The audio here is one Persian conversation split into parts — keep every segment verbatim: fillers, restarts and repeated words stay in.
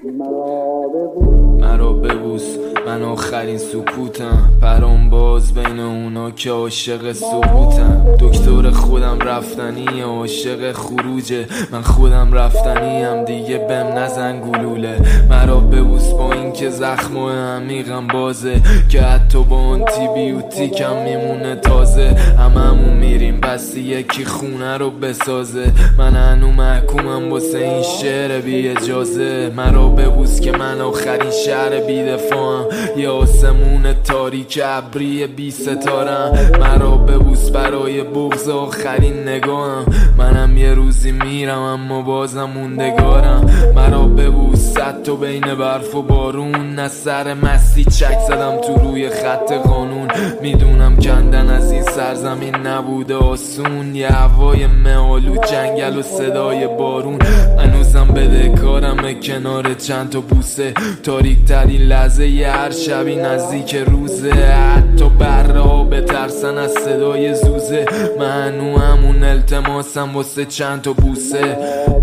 مرا ببوس، من آخرین سکوتم، پرام باز بین اونا که عاشق سقوطم. دکتر خودم رفتنی، عاشق خروجه، من خودم رفتنیم دیگه بهم نزن گلوله. مرا ببوس با این که زخم و عمیقم بازه، که حتی با آنتی بیوتیکم میمونه تازه. هممون میریم بس یکی خونه رو بسازه، من هنو محکومم واسه این شعر بی اجازه. مرا ببوس که من آخرین شهر بی دفاعم، یه آسمون تاریک ابری بی ستارم. مرا ببوس برای بغض آخرین نگاهم، منم یه روزی میرم اما بازم موندگارم. مرا ببوس صد تا بین برف و بارون، نه سر مستی چک زدم تو روی خط قانون. میدونم کندن از این سرزمین نبوده آسون، یه هوای مه‌آلود جنگل و صدای بارون. هنوزم بدهکارمه کنار چند تا بوسه، تاریک ترین لحظه ی هر شبی نزدیک روزه. حتی بره ها بترسن از صدای زوزه، من هنو همون التماسم واسه چند تا بوسه.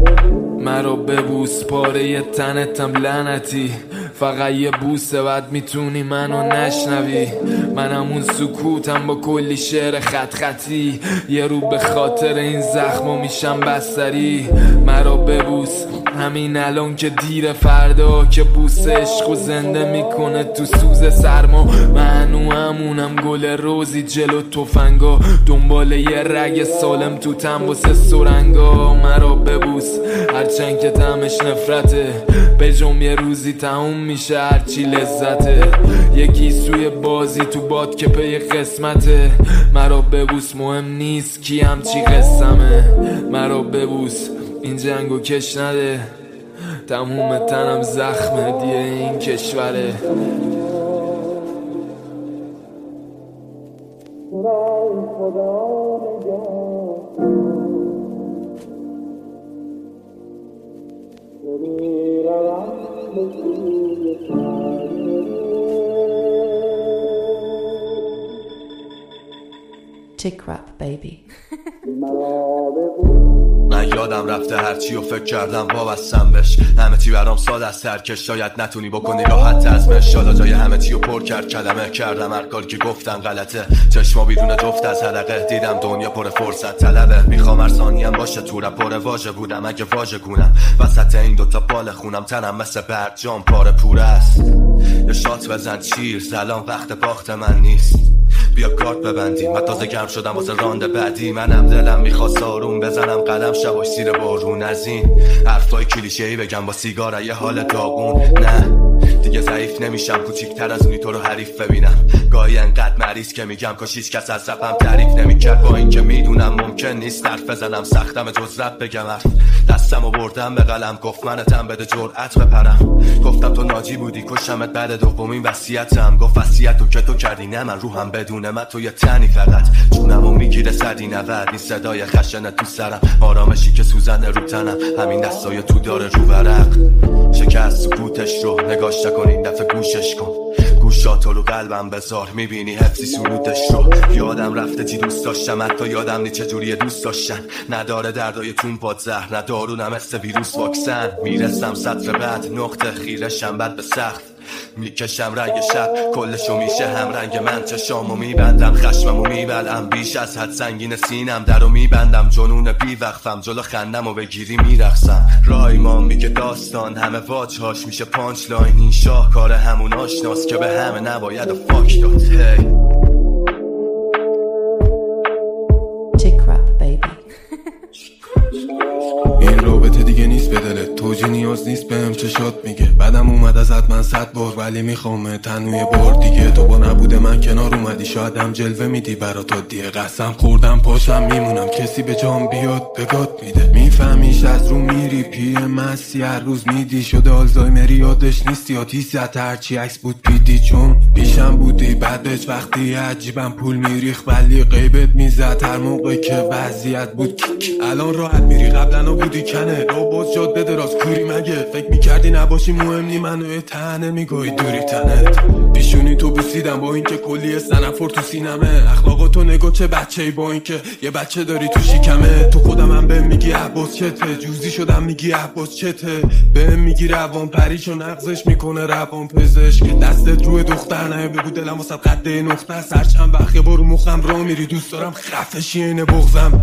مرا ببوس پاره ی تنتم لعنتی، فقط یه بوسه بعد میتونی منو نشنوی. من همون سکوتم با کلی شعر خط خطی، یه رو به خاطر این زخما میشم بستری. مرا ببوس همین الان که دیر، فردا که بوس عشق و زنده میکنه تو سوز سرما. من هنو همونم گل روزی جلو تفنگا، دنبال یه رگ سالم تو تنبوس سرنگا. مرا ببوس هرچند که طعمش نفرته، به جم یه روزی تموم میشه هرچی لذته. یکی سوی بازی تو باد که پی قسمته. مرا ببوس مهم نیست کی همچی قسمه. مرا ببوس این جنگو کش نده، تموم تنم زخمه دیه این کشوره. Tick rap baby. من یادم رفته هرچی و فکر کردم وابستم بهش، همه چی برام ساده است ترکش، شاید نتونی بکنی راحت ازمش. حالا جای همه چی رو پر کرد کلمه، کردم هر کار که گفتم غلطه. چشما بیرون جفت از حلقه، دیدم دنیا پر فرصت طلبه. میخوام هر ثانیم باشه تو رپ پر واژه بودم، اگه واژه گونم وسط این دوتا پال خونم، تنم مثل برجام پاره پوره است. یه شات بزن چیر سلام، وقت باخت من نیست، بیا کارت ببندیم. من تازه گرم شدم واسه راند بعدی، منم دلم میخواست آروم بزنم قدم شباش زیر بارون. از این حرفای کلیشه‌ای بگم با سیگار یه حال داغون. نه دیگه ضعیف نمیشم، کوچیک‌تر از اونی تو رو حریف ببینم. گاهی انقدر مریض که میگم کاش هیچ کس از رپم تعریف نمیکرد، با اینکه میدونم ممکن نیست حرف بزنم، سختم جز رپ بگم. حرف دستمو بردم به قلم، گفت منتم بده جرأت بپرم. گفتم تو ناجی بودی کشمت بعد دومین وصیتم. گفت وصیتو که تو کردی نه من روحم بدون من تو یه تنی، فقط جونمو میگیره صدی نود. این صدای خشن تو سرم، آرامشی که سوزنه رو تنم، همین دستای تو داره رو ورق. شکست سکوتش رو نگاش نکن این دفعه گوشش کن، گوشاتو رو قلبم بذار میبینی حفظی سرودش رو. یادم رفته چی دوست داشتم، حتی یادم نی چجوری دوست داشتن. نداره دردای تون پاد زهر، نه دارونم مثل ویروس واکسن. میرسم سطر بعد نقطه خیرشم بعد به سخت، میکشم رنگ شب کلشو میشه هم رنگ من. چشامو میبندم خشممو میبلم، بیش از حد سنگین سینم درو میبندم. جنون بی وقفم جلو خندمو بگیری میرقصم. رایمان میگه داستان همه واجهاش میشه پانچ لاین، این شاهکار همون آشناست که به همه نباید و فاک داد. هی Tick rap baby. این رابطه دیگه نیست به دلت، توجی نیاز نیست بهم چشات میگه. بعدم اومد ازت من صد بار، ولی میخوام تنوی بار دیگه. تو با نبود من کنار اومدی، شاید هم جلوه میدی برات دیگه. قسم خوردم پاشم میمونم، کسی به جام بیاد بگات میده. میفهمیش از رو میری پیر مستی، هر روز میدی شده آلزایمری، یادش نیستی یا تیزت هرچی عکس بود پیدی. چون پیشم بودی بعدش وقتی عجیبم پول میریخ، ولی غیبت میزد هر موقع که وضعیت بود کیک. الان راحت میری قبلا بودی کنه، رو باز جاده دراز کوری مگه؟ فکر میکردی نباشی مهم نی منو تنه میگوی دوری تنت پیشونی تو بوسیدم با اینکه کلی سنفر تو سینمه اخلاقاتو نگاه چه بچه‌ای با اینکه یه بچه داری تو شکمه تو خودم هم بهم میگی عباس چته جوزی شدم میگی عباس چته بهم میگی روان پریشو نقضش میکنه روان پزشک دستت روی دختر نه بگو دلم واسه قد نقطه سر چند وقت یه بارو مخم را میری دوست دارم خفشی اینه بغزم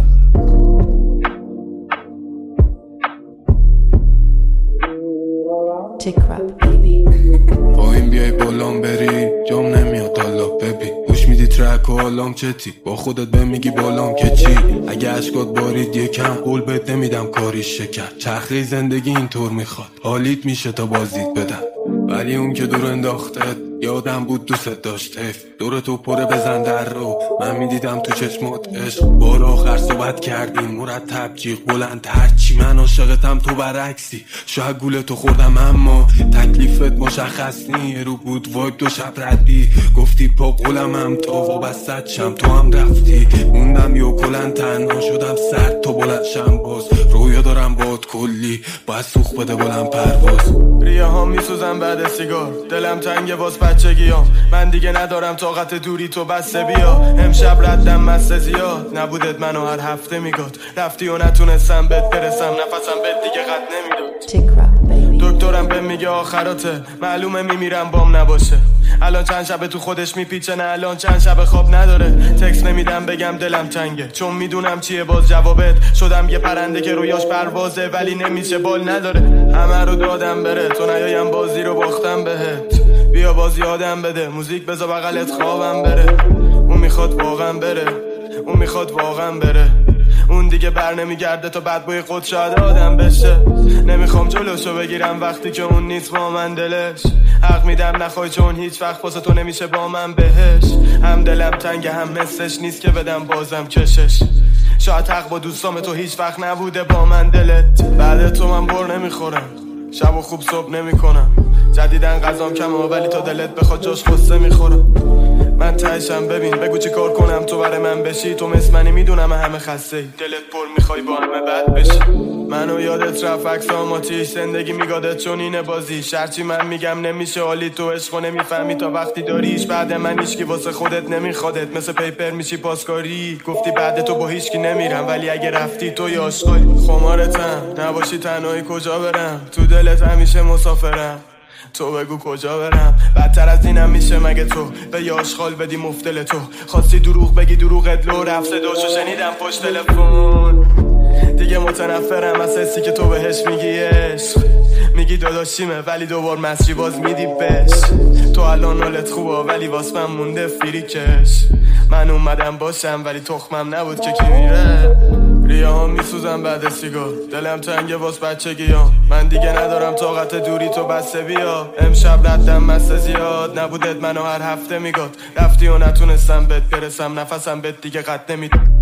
Tick rap baby. با این بیای بلان بری جام نمیاد حالا ببی گوش میدی ترک و حالام چتی با خودت به میگی بالام که چی اگه عشقات بارید یکم قول بهت نمیدم کاریش شکر چرخه زندگی اینطور میخواد حالیت میشه تا بازیت بدم ولی اون که دور انداختت یادم بود دوست داشت حیف دور تو پره بزن در رو من میدیدم تو چشمات عشق بار آخر صحبت کردیم مرتب جیغ بلند هرچی من عاشقتم تو برعکسی شاید گوله تو خوردم اما تکلیفت مشخص نی رو بود وایب دو شب ردی گفتی پا قولم هم تا وابستت شم تو هم رفتی موندم یا کلن تنها شدم سرد تا بلند شم باز رویا دارم باد کلی باید سوخ بده بلند پرواز ریه ها میسوزم بعد سیگار دلم تنگه باز بچگیام من دیگه ندارم طاقت دوری تو بسته بیا امشب ردم مسته زیاد نبودت منو هر هفته میگاد رفتی و نتونستم بهت برسم نفسم بهت دیگه قد نمیداد Tick rap baby. دکترم به میگه آخراته معلومه میمیرم بام نباشه الان چند شب تو خودش میپیچه نه الان چند شب خواب نداره تکس نمیدم بگم دلم تنگه چون میدونم چیه باز جوابت شدم یه پرنده که رویاش پروازه ولی نمیشه بال نداره همه رو دادم بره تو نیایم بازی رو باختم بهت بیا باز یادم بده موزیک بذار بغلت خوابم بره اون میخواد واقعا بره اون میخواد واقعا بره اون دیگه بر نمیگرده تا بعد بوی خود شاید آدم بشه نمیخوام جلوشو بگیرم وقتی که اون نیست با من دلش حق میدم نخوای چون هیچ وقت واسه تو نمیشه با من بهش هم دلم تنگه هم مثلش نیست که بدم بازم کشش شاید حق با دوستام تو هیچ وقت نبوده با من دلت بعد تو من بر نمیخورم شب و خوب صبح نمیکنم جدیدن غذام کمه ولی تا دلت بخواد جاش خسته میخورم من تهشم ببین بگو چی کار کنم تو برای من بشی تو مثل منی میدونم همه خسته دلت پر میخوای با همه بد بشی منو یادت رفت عکس آماتیش زندگی میگادت چون اینه بازی شرچی من میگم نمیشه حالی تو عشقو نمیفهمی تا وقتی داریش بعد من هیچکی واسه خودت نمیخوادت مثل پیپر میشی پاسکاری گفتی بعد تو با هیچکی نمیرم ولی اگه رفتی تو یاشقای خمارتم نباشی تنهایی کجا برم تو دلت همیشه مسافرم تو بگو کجا برم بدتر از اینم میشه مگه تو به یاشخال بدی مفتل تو خواستی دروغ بگی دروغت لو رفت صداشو شنیدم پشت تلفن دیگه متنفرم از حسی که تو بهش میگی عشق میگی داداشیمه ولی دوبار مسری باز میدی بش تو الان حالت خوبه ولی واس من مونده فیری کش من اومدم باشم ولی تخمم نبود که کی میره ریه ها میسوزم بعد سیگار دلم تنگه واس بچگیام من دیگه ندارم طاقت دوری تو بسته بیا امشب ردم مسته زیاد نبودت منو هر هفته میگاد رفتی و نتونستم بهت برسم نفسم بهت دیگه قد نمیداد